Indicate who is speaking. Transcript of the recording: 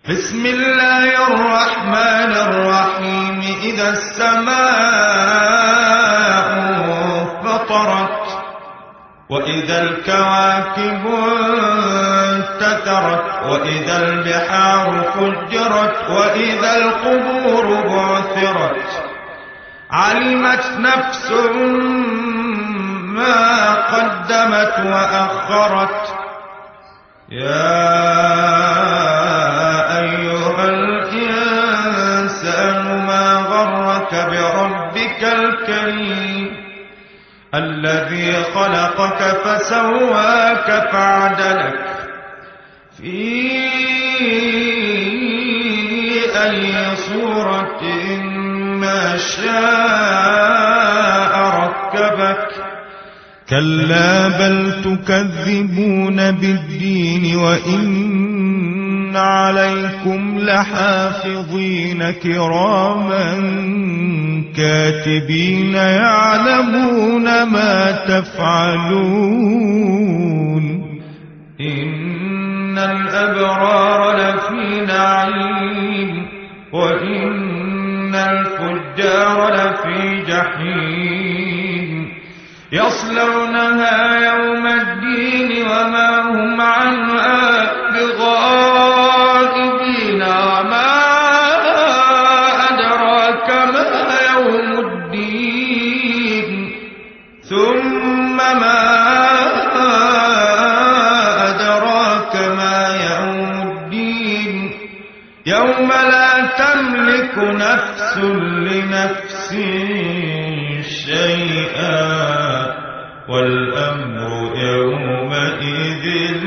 Speaker 1: بسم الله الرحمن الرحيم. إذا السماء فطرت وإذا الكواكب انتثرت وإذا البحار فجرت وإذا القبور بعثرت علمت نفس ما قدمت وأخرت. يا أيها الإنسان ما غرك بربك الكريم الذي خلقك فسواك فعدلك في أي صورة ما شاء ركبك. كلا بل تكذبون بالدين وإن عليكم لحافظين كراما كاتبين يعلمون ما تفعلون. إن الأبرار لفي نعيم وإن الفجار لفي جحيم يصلونها يوم الدين وما هم عنها بغائبين. وما أدراك ما يوم الدين ثم ما أدراك ما يوم الدين يوم لا تملك نفس لنفس شيئا والأمر يومئذ